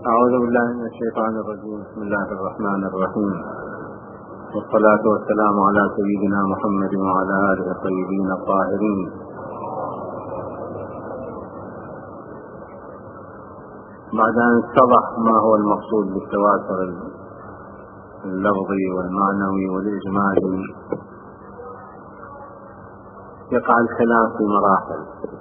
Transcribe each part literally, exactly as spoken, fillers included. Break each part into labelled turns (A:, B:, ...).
A: أعوذ بالله من الشيطان الرجيم. بسم الله الرحمن الرحيم، والصلاة والسلام على سيدنا محمد وعلى آله الطيبين الطاهرين. بعد أن اتضح ما هو المقصود بالتواتر اللفظي والمعنوي والإجمالي، يقع الكلام في مراحل.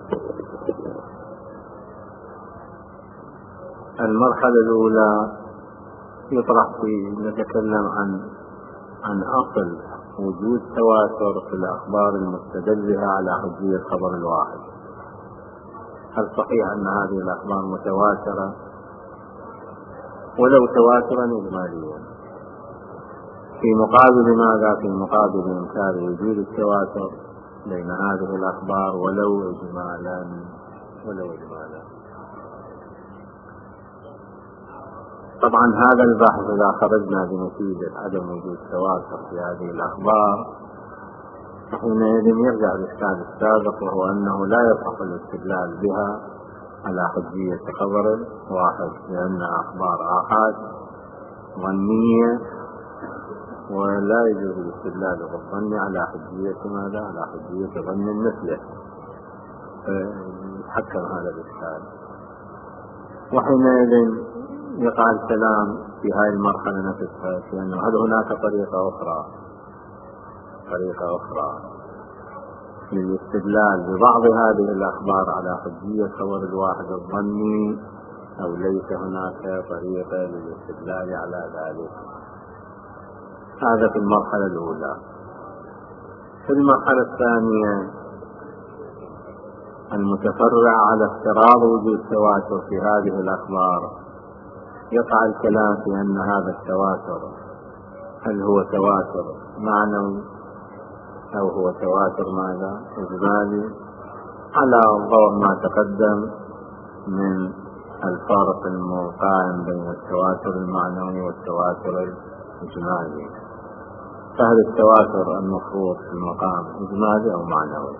A: المرحلة الأولى يطرح في نتكلم عن عن أصل وجود تواتر في الأخبار المستدل بها على حجية خبر الواحد. هل صحيح أن هذه الأخبار متواترة ولو تواترا إجماليا؟ في مقابل ماذا؟ في مقابل إنكار وجود التواتر بين هذه الأخبار ولو إجمالا ولو إجمالا. طبعا هذا البحث إذا خرجنا بنتيجة عدم وجود تواتر في هذه الأخبار، حينئذ يرجع الإشكال السابق، وهو أنه لا يصح الاستدلال بها على حجية خبر واحد، لأنها أخبار آحاد ظنية، ولا يجوز الاستدلال بالظن على حجية ماذا؟ على حجية ظن مثله. يتحكم هذا الإشكال، وحينئذ يقع الكلام في هذه المرحلة نفسها في أنه هل هناك طريقة أخرى طريقة أخرى للاستدلال ببعض هذه الأخبار على حجية خبر الواحد الظني، أو ليس هناك طريقة للاستدلال على ذلك. هذا في المرحلة الأولى. في المرحلة الثانية المتفرعة على افتراض وجود تواتر في هذه الأخبار، يقع الكلام في أن هذا التواتر هل هو تواتر معنوي أو هو تواتر ماذا؟ إجمالي، على ضوء ما تقدم من الفارق القائم بين التواتر المعنوي والتواتر الإجمالي. فهل التواتر المفروض في المقام إجمالي أو معنوي؟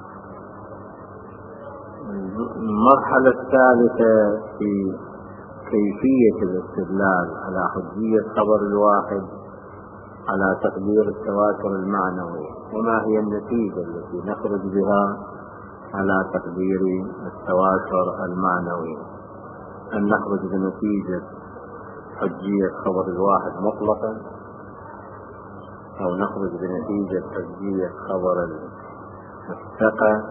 A: المرحلة الثالثة في كيفية الاستدلال على حجية خبر الواحد على تقدير التواتر المعنوي، وما هي النتيجة التي نخرج بها على تقدير التواتر المعنوي. أن نخرج بنتيجة حجية خبر الواحد مطلقا، أو نخرج بنتيجة حجية خبر الثقة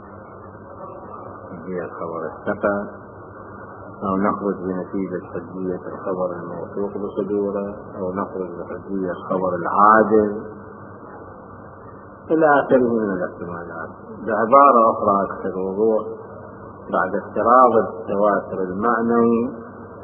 A: حجية خبر الثقة أو نخرج بنتيجة حجية الخبر الموثوق بصدوره، أو نخرج بحجية خبر العادل، إلى آخره من الاحتمالات. بعبارة أخرى أكثر وضوح، بعد افتراض التواتر المعنوي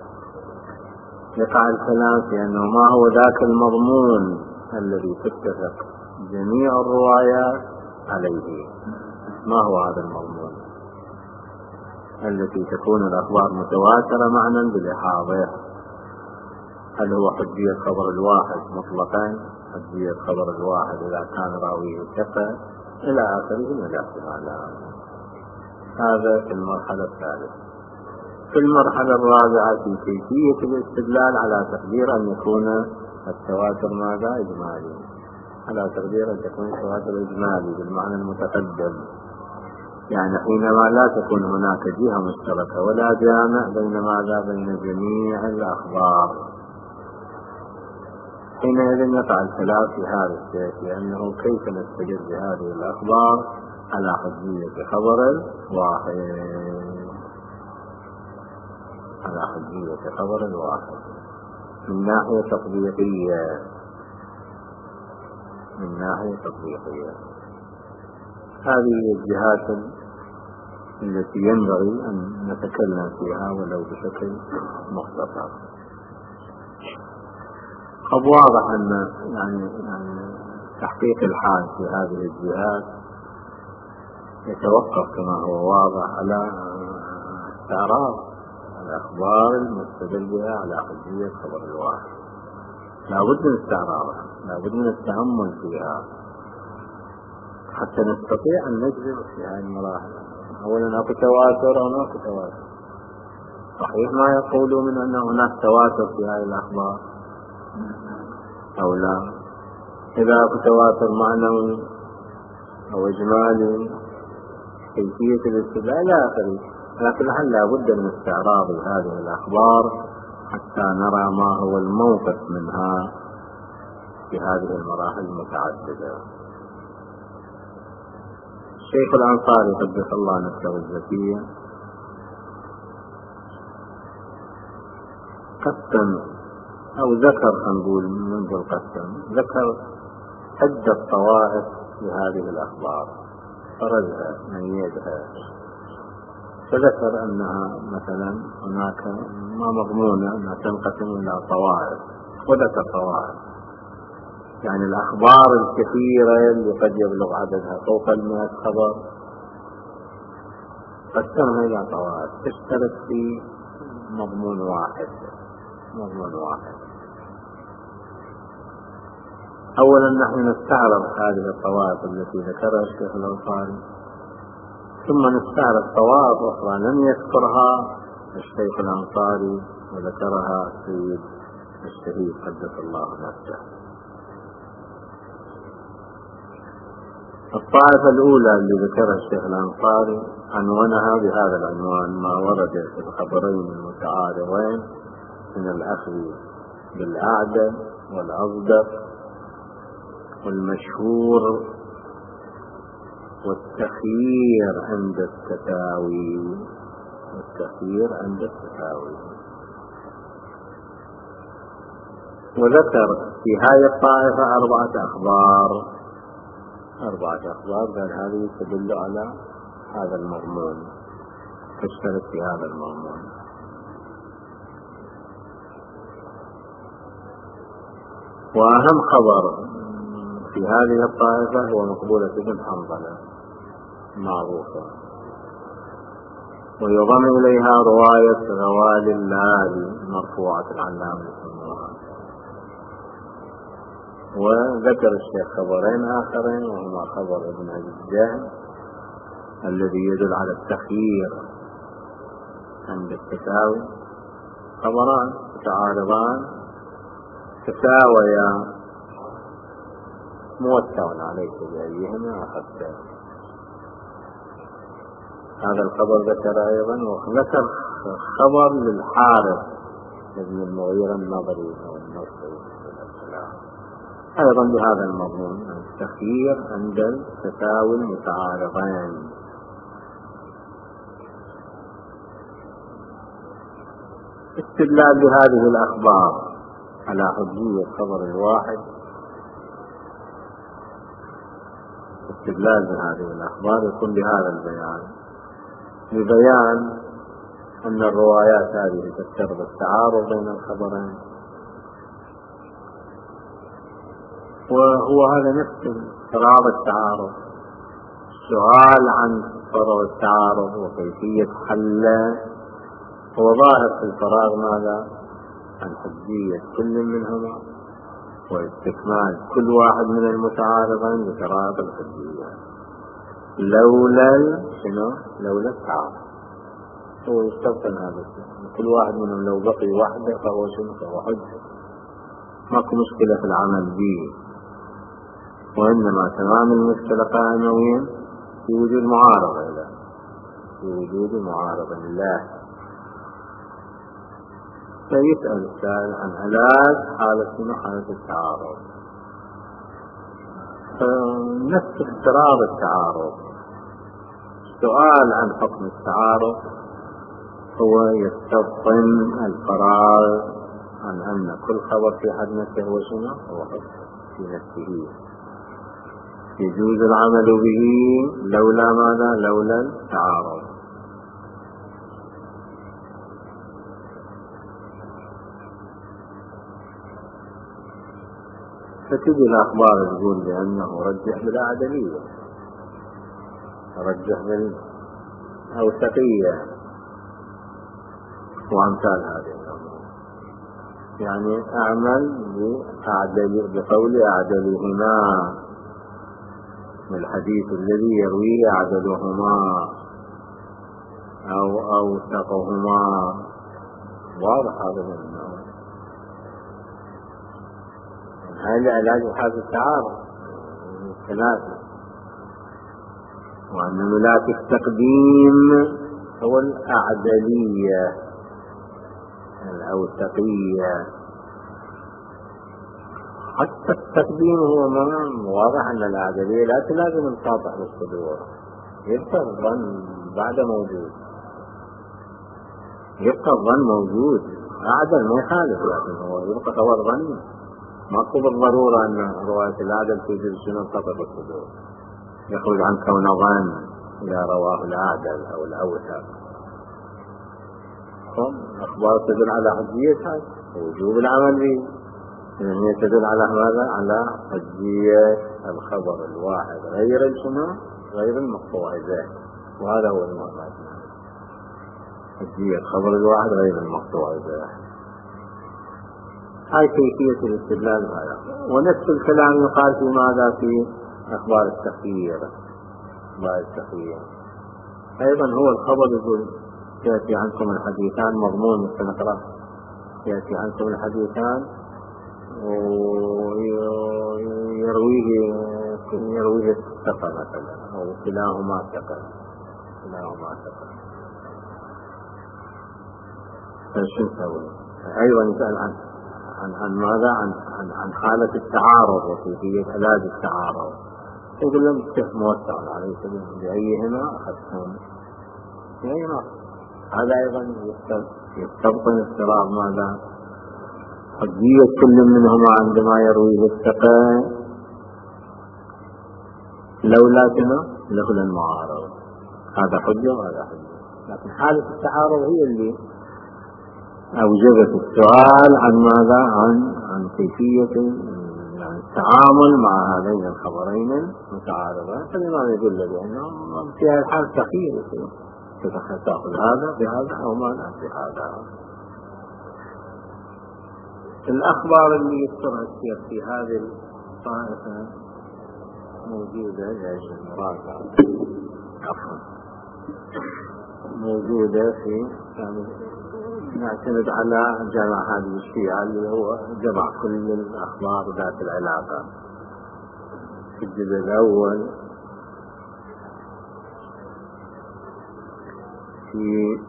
A: يقع الكلام في أنه ما هو ذاك المضمون الذي تتفق جميع الروايات عليه. ما هو هذا المضمون التي تكون الأخبار متواترة معنى بالإحاضة؟ هل هو حجية خبر الواحد مطلقا، حجية خبر الواحد إذا كان راويه ثقة، إلى آخره من الاحتمالات. هذا في المرحلة الثالثة. في المرحلة الرابعة في كيفية الاستدلال على تقدير أن يكون التواتر ماذا؟ إجمالي، على تقدير أن تكون التواتر إجمالي بالمعنى المتقدم، يعني حينما لا تكون هناك جهة مشتركة ولا جامع بين ماذا؟ بين جميع الأخبار. حينئذ يقع الكلام في هذا الشيء، لأنه كيف نستدل بهذه الأخبار على حجية خبر واحد على حجية خبر واحد من ناحية تطبيقية من ناحية تطبيقية. هذه الجهات التي ينبغي أن نتكلم فيها ولو بشكل مختصر. قد واضح أن يعني, يعني تحقيق الحال في هذه الجهات يتوقف كما هو واضح على استعراض الأخبار المستدل بها على حجية خبر الواحد. لا بد من استعراضها، لا بد من التأمل فيها حتى نستطيع أن نجزم في هذه المراحل. أولا أكو تواتر أو أكو تواتر. صحيح ما يقولوا من أن هناك تواتر في هذه الأخبار أو لا؟ إذا تواتر معنوي أو إجمالي كيفية الاستدلال إلى آخره، لكن هل لا بد من استعراض هذه الأخبار حتى نرى ما هو الموقف منها في هذه المراحل المتعددة. الشيخ الأنصاري قدس الله نفسه الزكية قسم أو ذكر، نقول منذ القسم ذكر عدة طوائف لهذه الأخبار فرزها ميزها، فذكر أنها مثلا هناك ما مضمونة أنها تنقسم إلى طوائف، وذكر طوائف يعني الأخبار الكثيرة اللي قد يبلغ عددها فوق المئة خبر قسمها إلى طوائف تشترك في مضمون واحد مضمون واحد. أولا نحن نستعرض هذه الطوائف التي ذكرها الشيخ الأنصاري، ثم نستعرض طوائف أخرى لم يذكرها الشيخ الأنصاري وذكرها السيد الشهيد قدس الله نفسه. الطائفة الأولى اللي ذكرها الشيخ الأنصاري عنوانها بهذا العنوان: ما ورد في الخبرين المتعارضين من الأخذ بالأعدل والأصدق والمشهور والتخيير عند التساوي والتخيير عند التساوي. وذكر في هذه الطائفة أربعة أخبار أربعة أخبار قال هذه تدل على هذا المضمون، تشترك في هذا المضمون. وأهم خبر في هذه الطائفة هو مقبولة بن حنظلة معروفة، ويضم إليها رواية غوال اللالي مرفوعة العلامة. وذكر الشيخ خبرين آخرين وهما خبر ابن أبي الجهم الذي يدل على التخيير عند التساوي، خبران متعارضان تساويا موسع عليك بأيهما أخذته. هذا الخبر ذكر أيضا، وذكر خبر للحارث ابن المغيرة النظري أو النصري أيضا بهذا المضمون: التخيير عند التساوي المتعارضين. استدلال بهذه الأخبار على حجية خبر الواحد. استدلال بهذه الأخبار يكون بهذا البيان، ببيان أن الروايات هذه تفترض التعارض بين الخبرين، وهو هذا نفس افتراض التعارض. السؤال عن فرض التعارض وكيفية حله هو ظاهر في الفراغ ماذا؟ عن حجية كل منهما واستكمال كل واحد من المتعارضين بشرائط الحجية، لولا شنو؟ لولا التعارض. هو يستبطن هذا الشيء، كل واحد منهم لو بقي وحده فهو شنو؟ فهو حجة، ماكو مشكلة في العمل به، وإنما تمام المشكلة قائمة وين؟ في وجود معارضة له، في وجود معارضة له. فيسأل السائل عن علاج حالة شنو؟ حالة التعارض. فنفس افتراض التعارض، السؤال عن حكم التعارض هو يستبطن الفراغ عن أن كل خبر في حد نفسه هو شنو؟ هو حكم في نفسه يجوز العمل به لولا ماذا؟ لولا التعارض. فتجي الأخبار تقول بأنه رجح بالعدلية، رجح بالأوثقية وأمثال هذه الأمور، يعني أعمل بأعدل بقول أعدلهما، الحديث الذي يرويه أعدلهما أو أوثقهما واضح هذا من هذا علاج هذا التعارض الثلاثة. وأن ملاك التقديم هو الأعدلية أو التقية. حتى التقديم هو ما واضح أن الأعدلية لا تلازم القاطع بالصدور، يبقى الظن بعد موجود، يبقى الظن موجود أعدل ما يخالف، لكن هو يبقى خبر ظني ماكو بالضرورة أن رواية الأعدل توجد شنو القاطع بالصدور، يخرج عن كون ظن إذا رواه الأعدل أو الأوثق. الأخبار تدل على حجية وجوب العمل به، هي تدل على ماذا؟ على حجية الخبر الواحد غير الشنو؟ غير المقطوع به، وهذا هو المراد، حجية الخبر الواحد غير المقطوع به. هاي كيفية الاستدلال هذا. ونفس الكلام يقال في ماذا؟ في أخبار التخيير. أخبار التخيير أيضا هو الخبر يقول يأتي عنكم الحديثان مضمون سنقرأ، يأتي عنكم الحديثان ويرويه يرويه الثقة مثلا، أو كلاهما ثقة، كلاهما ثقة، فشو نسوي؟ أيضا يسأل عن عن عن ماذا؟ عن عن عن حالة التعارض وكيفية علاج التعارض. يقول لهم موسع عليه السلام بأيهما أخذتم بأيهما. هذا أيضا يستبطن اضطراب ماذا؟ حجية كل منهما عندما يرويه الثقة لولا كما لولا المعارض، هذا حجة وهذا حجة. لكن حالة التعارض هي اللي أوجبت السؤال عن ماذا؟ عن عن كيفية التعامل مع هذين الخبرين المتعارضين. فالإمام يقول له بأنهم في هذه الحالة تخيير، تأخذ هذا بهذا أو ماذا بهذا. الأخبار اللي يذكرها السير في هذه الطائفة موجودة موجودة في نعتمد على جمع هذه الشيعة اللي هو جمع كل الأخبار ذات العلاقة. في الجزء الأول في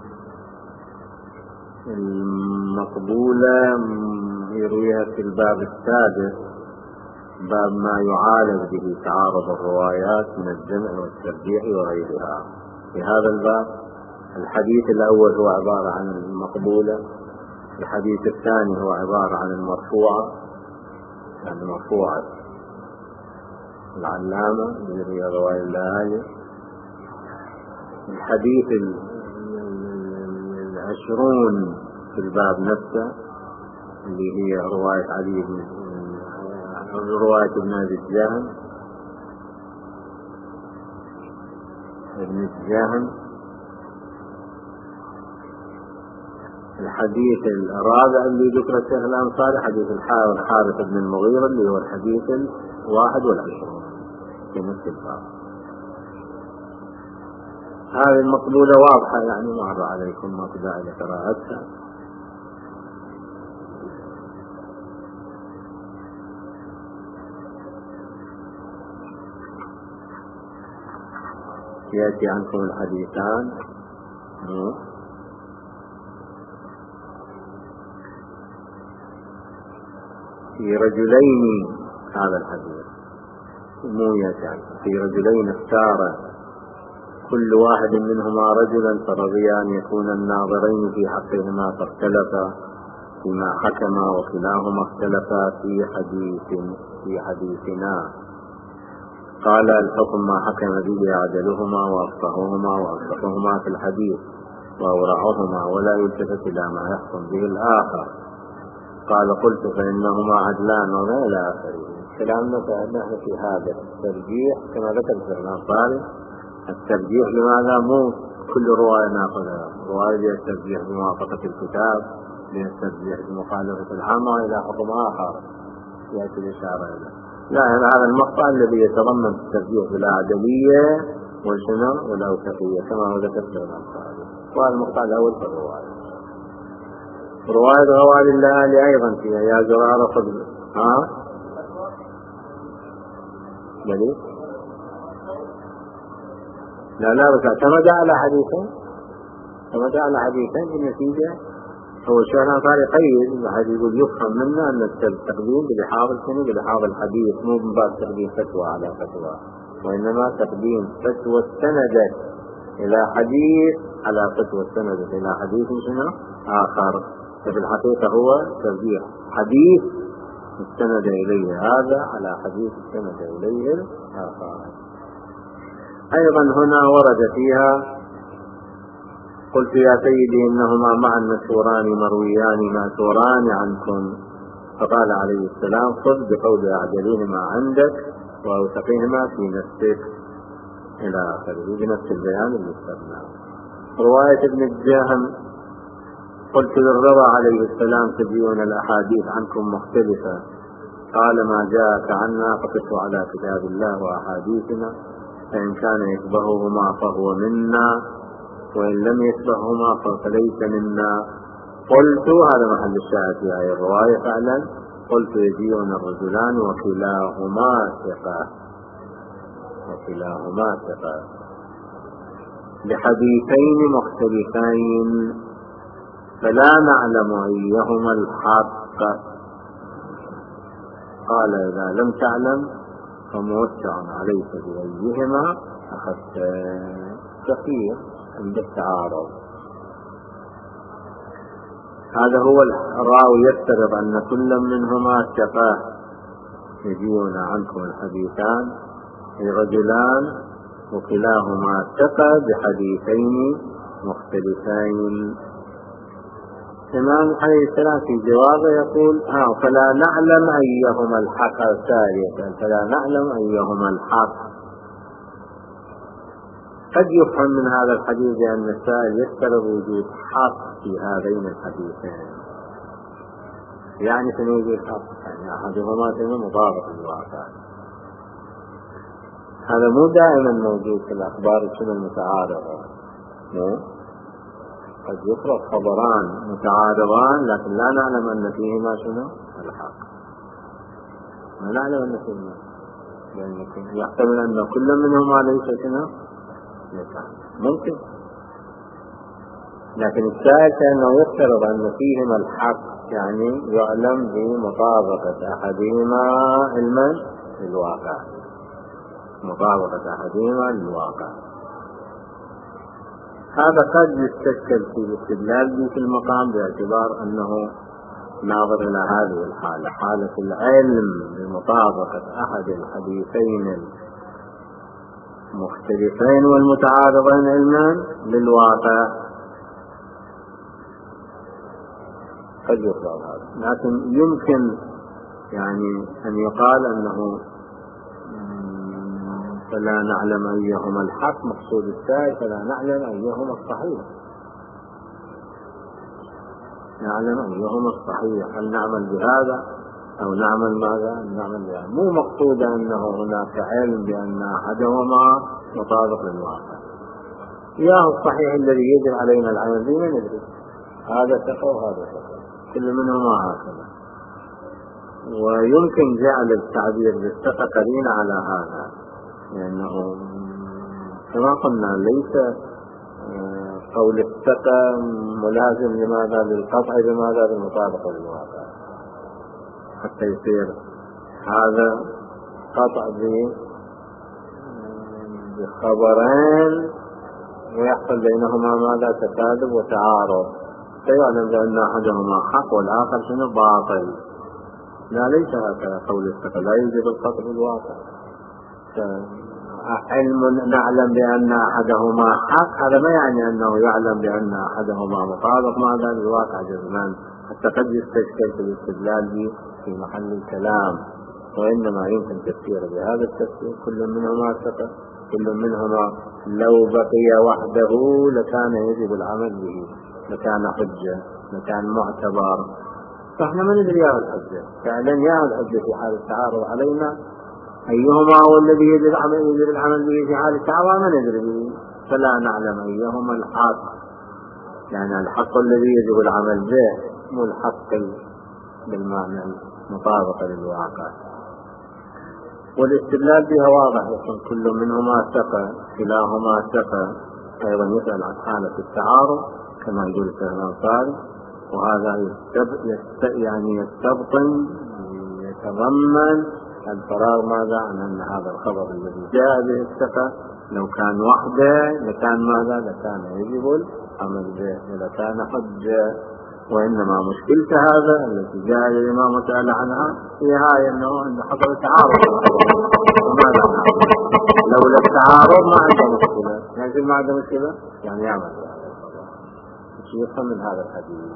A: المقبولة يرويها في الباب السادس، باب ما يعالج به تعارض الروايات من الجمع والترجيح وغيرها. في هذا الباب الحديث الأول هو عبارة عن المقبولة، الحديث الثاني هو عبارة عن المرفوعة، يعني مرفوعة العلامة يروي رواية الليالي. الحديث العشرون في الباب نفسه اللي هي رواية علي بن رواية ابن أبي الجهم ابن الجهم. الحديث الرابع اللي ذكر الشيخ الأنصاري حديث الحارث بن المغيرة اللي هو الحديث الواحد والعشرون في نفس الباب. هذه المقبولة واضحة يعني مر عليكم، ما في داعي لقراءتها. يأتي عنكم الحديثان في رجلين، هذا الحديث مو يأتي في رجلين اختار كل واحد منهما رجلا فرضي أن يكون الناظرين في حقهما فاختلفا فيما حكما وكلاهما اختلفا في حديث في حديثنا. قال الحكم ما حكم به عدلهما وأفقههما وأصدقهما في الحديث وأورعهما ولا يلتفت إلى ما يحكم به الآخر. قال قلت فإنهما عدلان وما إلى آخره. كلامنا فإنه في هذا الترجيح كما ذكر في الأنصاري. الترجيح لماذا؟ مو كل رواية ناخذها، رواية لها الترجيح بموافقة الكتاب، لها الترجيح بمخالفة العامة إلى حكم آخر يأتي الإشارة إليه. لا، هذا المقطع الذي يتضمن الترجيح بالعدلية والشنو والأوثقية كما هو ذكر في الأنصاري، وهذا المقطع الأول في الرواية. رواية غوالي الليالي أيضا فيها يا زرارة خذ ها بلي لا لا بس اعتمد على حديثين اعتمد على حديثين بالنتيجة هو الشيخ الأنصاري يقيد الحديث يقول يفهم منه أن التقديم بلحاظ السنة بلحاظ الحديث مو من باب تقديم فتوى على فتوى، وإنما تقديم فتوى استندت إلى حديث على فتوى استندت إلى حديث شنو آخر. ففي الحقيقة هو ترجيح حديث استند إليه هذا على حديث استند إليه الآخر. أيضا هنا ورد فيها قلت يا سيدي إنهما معا مشهوران مرويان مأثوران عنكم، فقال عليه السلام خذ بقول أعجلهما عندك وأوثقهما في نفسك إلى آخره بنفس البيان اللي استثناه. رواية ابن الجهم قلت للرضا عليه السلام تجيئون الأحاديث عنكم مختلفة، قال ما جاءك عنا فقصوا على كتاب الله وأحاديثنا، فإن كان يشبههما فهو منا وإن لم يشبههما فليس منا. قلت هذا محل الشاهد في هذه الرواية فعلا، قلت يجيئون الرجلان وكلاهما ثقة وكلاهما ثقة بحديثين مختلفين فلا نعلم أيهما الحق. قال إذا لم تعلم فموسع عليك بأيهما أخذت كثير عند التعارض. هذا هو الراوي يفترض أن كل منهما ثقة يجيون عنكم الحديثان رجلان وكلاهما ثقة بحديثين مختلفين. الإمام عليه السلام في جوابه يقول ها فلا نعلم أيهما الحق الثالث، فلا نعلم أيهما الحق. قد يفهم من هذا الحديث أن السائل يفترض وجود حق في هذين الحديثين، يعني شنو يوجد حق؟ يعني أحدهما شنو مطابق للواقع. هذا مو دائما موجود في الأخبار شنو المتعارضة، قد يفرض خبران متعارضان لكن لا نعلم أن فيهما شنو الحق، ما نعلم أن فيهما، لأن يحتمل أن كل منهما ليس شنو ممكن، لكن الشاهد أنه يفترض أن فيهما الحق، يعني يعلم بمطابقة أحدهما علما للواقع، مطابقة أحدهما للواقع. هذا قد يستشكل في الاستدلال في المقام باعتبار أنه ناظر إلى هذه الحالة، حالة العلم بمطابقة أحد الحديثين المختلفين والمتعارضين علما للواقع، قد يفرض هذا. لكن يمكن يعني أن يقال أنه فلا نعلم أيهما الحق، مقصود السائل فلا نعلم أيهما الصحيح، نعلم أيهما الصحيح، هل نعمل بهذا أو نعمل ماذا نعمل بهذا. مو مقصود أنه هناك علم بأن أحدهما مطابق للواقع. ياه الصحيح الذي يجب علينا العمل به ندري هذا ثقة وهذا ثقة، كل منهما هكذا. ويمكن جعل التعبير بالثقة قرينة على هذا، لأنه كما قلنا ليس قول الثقة ملازم لماذا للقطع بماذا بالمطابقة للواقع، حتى يصير هذا قطع بخبرين ويحصل بينهما ماذا تكاذب وتعارض، فيعلم بأن أحدهما حق والآخر شنو باطل. لا ليس هكذا قول الثقة، لا يوجد القطع بالواقع. علم نعلم بأن أحدهما حق هذا ما يعني أنه يعلم بأن أحدهما مطابق ماذا للواقع جزمان، حتى قد يستشكل في الاستدلال في محل الكلام، وإنما يمكن تفسير بهذا التفسير كل منهما ثقة، كل منهما لو بقي وحده لكان يجب العمل به، لكان حجة، لكان معتبر. فإحنا ما ندري يا الحجة فعلا، يا الحجة في حال التعارض علينا أيهما هو الذي يجب العمل يجب العمل به في حال التعارض ما ندري به، فلا نعلم أيهما الحق، يعني الحق الذي يجب العمل به ملحق بالمعنى المطابق للواقع. والاستدلال بها واضح، يكون كل منهما ثقة، كلاهما ثقة. أيضا يسأل عن حالة التعارض كما يقول الشيخ الأنصاري، وهذا يستب... يعني يستبطن يتضمن الفراغ ماذا عن أن هذا الخبر الذي جاء به الثقة لو كان وحده لكان ماذا لكان يجب العمل به، إذا كان حجة. وإنما مشكلة هذا التي جاء الإمام وسأل عنها هي هاي أنه عند حصل تعارض. وماذا نعمل؟ لولا التعارض ما عنده مشكلة، يعني ما عنده مشكلة يعني يعمل هذا الخبر. يفهم من هذا الحديث،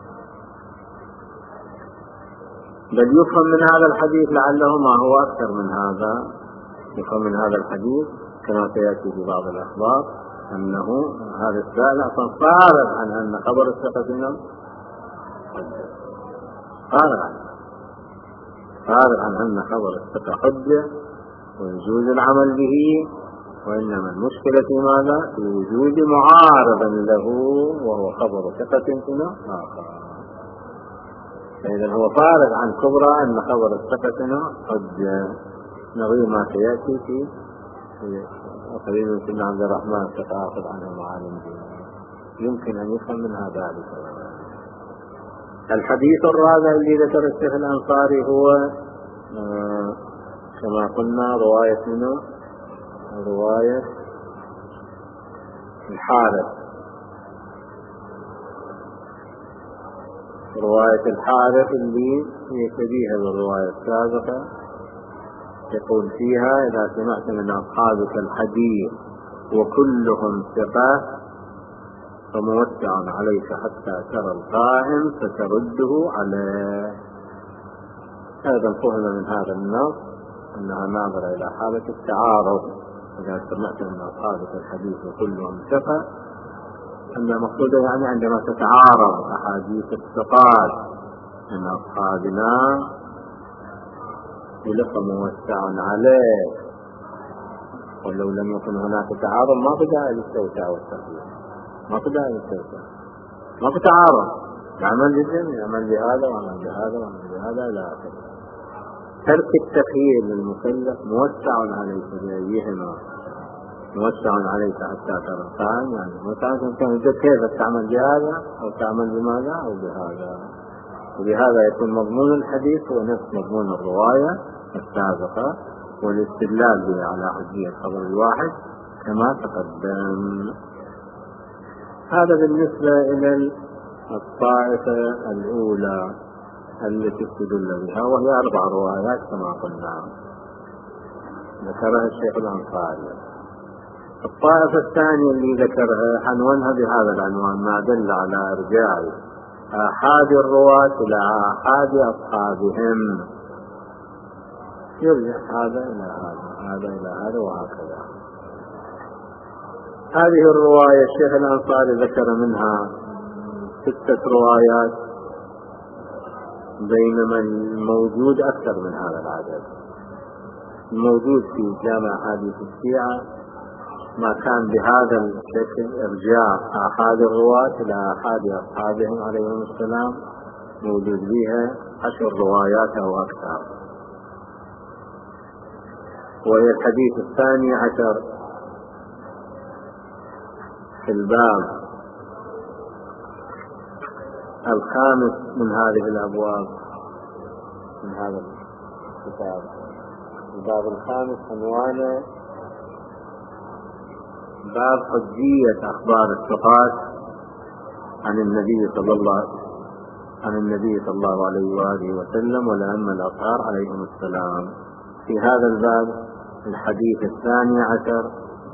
A: بل يفهم من هذا الحديث لعله ما هو أكثر من هذا. يفهم من هذا الحديث كما سيأتي في بعض الأخبار أنه هذا السائل أصلا فارغ عن أن خبر الثقة منه حجة، فارغ عنه، فارغ عن أن خبر الثقة حجة ويجوز العمل به. وإنما المشكلة في ماذا؟ في وجود معارض له وهو خبر ثقة منه آخر. فإذا هو فارغ عن كبرى أن خبر الثقة منه حجة، نظير ما سيأتي في وقليل سيدنا عبد الرحمن تتأخذ عنه معالم دينه، يمكن أن يفهم منها ذلك. الحديث الرابع الذي ذكر الشيخ الأنصاري هو آه كما قلنا رواية منه رواية الحارث، رواية الحارث اللي هي شبيهة بالرواية السابقة. يقول فيها إذا سمعت من أصحابك الحديث وكلهم ثقات فموسع عليك حتى ترى القائم فترده عليه. هذا فهم من هذا النص أنها ناظرة إلى حالة التعارض. إذا سمعت من أصحابك الحديث وكلهم ثقة أن مقصوده يعني عندما تتعارض أحاديث الثقات من أصحابنا يلقى موسع عليه، ولو لم يكن هناك تعارض ما بدأ الاستوسع والتخيير، ما بدأ الاستوسع، ما في تعارض، يعمل للجميع، يعمل بهذا ويعمل بهذا ويعمل بهذا إلى آخره. ترك التخيير للمكلف موسع عليك بأيهما، موسع عليك حتى ترى القائم، يعني موسع كان كيف تعمل بهذا أو تعمل بماذا أو بهذا. وبهذا يكون مضمون الحديث هو نفس مضمون الرواية السابقة، والاستدلال به على حجية الخبر الواحد كما تقدم. هذا بالنسبة إلى الطائفة الأولى التي استدل بها، وهي أربع روايات كما قلنا ذكرها الشيخ الأنصاري. الطائفة الثانية اللي ذكرها عنوانها بهذا العنوان: ما دل على إرجاع آحاد الرواة إلى آحاد أصحابهم، يرجع هذا إلى هذا، هذا إلى هذا وهكذا. هذه الرواية الشيخ الأنصاري ذكر منها ستة روايات، بينما الموجود أكثر من هذا العدد. الموجود في جامع أحاديث الشيعة ما كان بهذا الشكل إرجاع آحاد الرواة إلى آحاد أصحابهم عليهم السلام، موجود بها عشر روايات أو أكثر. وهي الحديث الثاني عشر في الباب الخامس من هذه الأبواب من هذا الكتاب. الباب الخامس عنوانه باب حجية أخبار الثقات عن النبي صلى الله عن النبي صلى الله عليه وآله وسلم والأئمة الأطهار عليهم السلام. في هذا الباب الحديث الثاني عشر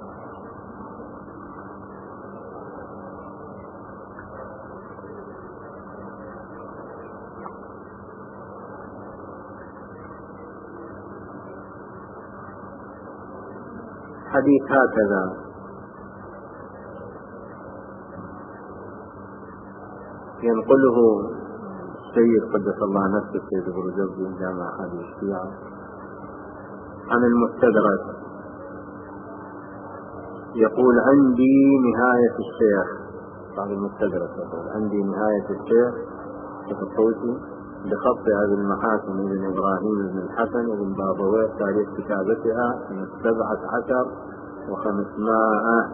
A: حديث هكذا: ينقله السيد قدس الله نفسه السيد ابو رجب جامع أحاديث الشيعة عن المستدرك، يقول: عندي نهاية الشيخ. بعد المستدرك يقول: عندي نهاية الشيخ الحوثي بخط هذه المحاكم ابن إبراهيم بن الحسن بن بابويه، تاريخ كتابتها سنة سبعة عشر وخمسمائة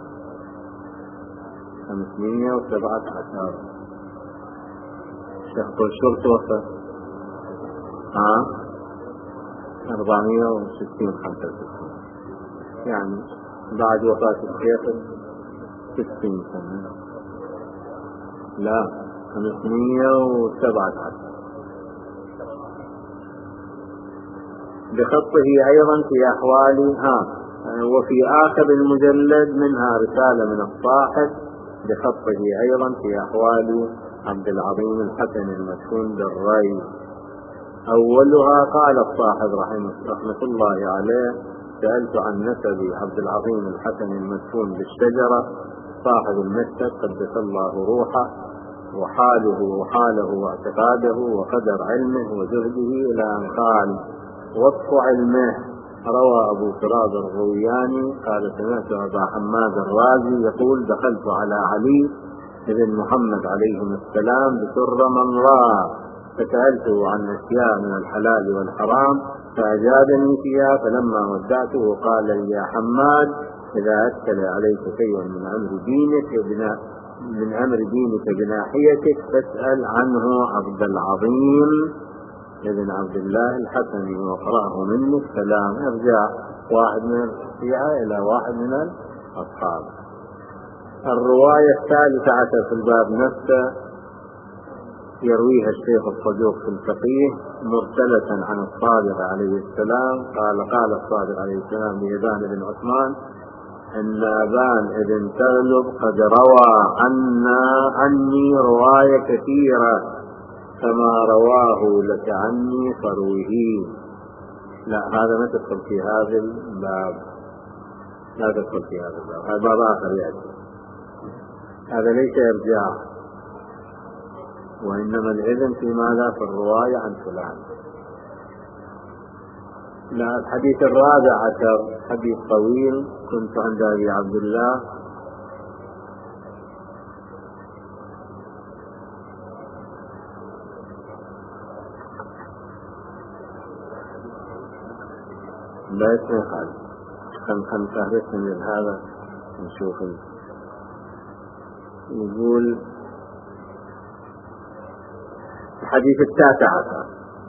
A: خمسمائة وسبعة عشر. الشيخ طرشور توفى ها أربعمائة وستين خمسة وستين، يعني بعد وفاة الشيخ ستين سنة، لا خمسمائة وسبعة عشر. بخطه أيضا في أحوال ها وفي آخر المجلد منها رسالة من الصاحب بخطه أيضا في أحوال عبد العظيم الحسن المدفون بالري. أولها قال الصاحب رحمة الله عليه: سألت عن نسب عبد العظيم الحسن المدفون بالشجرة صاحب المكتب قدس الله روحه، وحاله وحاله واعتقاده وقدر علمه وزهده، إلى أن قال: وصف علمه. روى أبو تراب الروياني قال: سمعت أبا حماد الرازي يقول: دخلت على علي بن محمد عليهم السلام بسر من رأى، فسألته عن أشياء من الحلال والحرام فأجابني فيها، فلما ودعته قال لي: يا حماد، إذا أشكل عليك شيء من أمر دينك بنا من أمر دينك بناحيتك فاسأل عنه عبد العظيم ابن عبد الله الحسني وقرأه منه السلام. ارجع واحد من الشيعة إلى واحد من الأصحاب. الرواية الثالثة عشر في الباب نفسه يرويها الشيخ الصدوق في الفقيه مرسلة عن الصادق عليه السلام قال: قال الصادق عليه السلام لأبان بن عثمان: إن أبان بن تغلب قد روى عنا عني رواية كثيرة، كما رواه لك عني فرويه. لا، هذا ما تدخل في هذا الباب، لا تدخل في هذا الباب، هذا باب آخر يأتي. هذا ليس إرجاع، وإنما الإذن في ماذا؟ في الرواية عن فلان. لا، الحديث الرابع عشر حديث طويل: كنت عند أبي عبد الله لا يتنقل خم خم فهرس من هذا نشوف. يقول الحديث التاسع عشر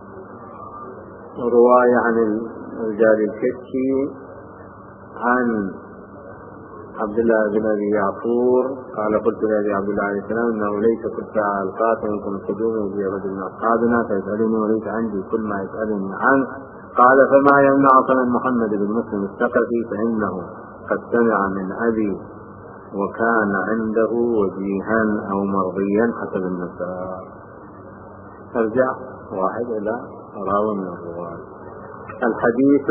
A: رواية عن الرجال الكشي عن عبد الله بن أبي يعفور قال: قلت لأبي عبد الله عليه السلام: إنه ليس كل ساعة ألقاك يمكن القدوم في رجل من أصحابنا فيسألني وليس عندي كل ما يسألني عنه. قال: فما يمنعك من محمد بن مسلم الثقفي، فإنه قد سمع من أبي وكان عنده وجيها أو مرضيا حسب النساء. ترجع واحد إلى راوي من الرواة. الحديث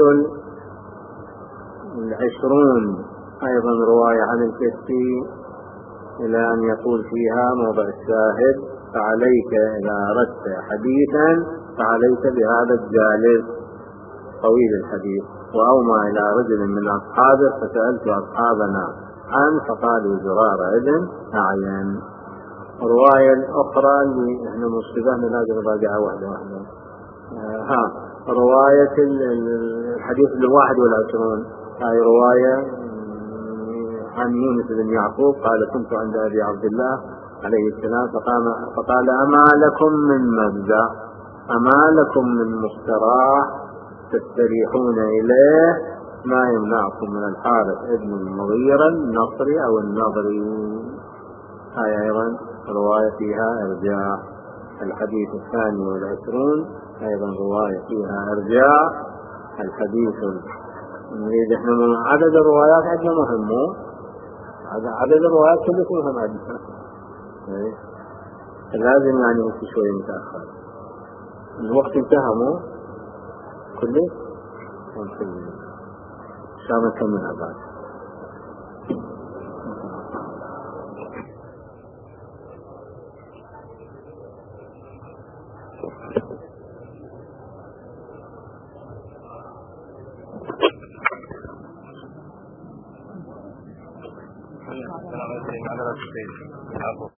A: العشرون أيضا رواية عن الكشي إلى أن يقول فيها موضع الشاهد: فعليك إذا أردت حديثا فعليك بهذا الجالس طويل الحديث. وأومى إلى رجل من أصحابه فسألت أصحابنا عنه فقالوا: زرار ابن أعين. رواية الأخرى اللي احنا مشتبهنا لازم نراجعها واحدة واحدة. آه ها رواية الحديث الواحد والعشرون هاي رواية عن يونس بن يعقوب قال: كنت عند أبي عبد الله عليه السلام فقام فقال: أما لكم من مبدأ، أما لكم من مستراح تستريحون إليه ما يمنعكم من الحارث ابن المغيرة النصري أو النظري. هاي أيضا رواية فيها إرجاع. الحديث الثاني والعشرون أيضا رواية فيها إرجاع. الحديث نريد احنا من عدد الروايات عندنا مهم، عدد الروايات كله مهم عندنا، لازم يعني مش شوي متأخر. الوقت انتهى مو كله كله شامل كملها بعد. السلام عليكم.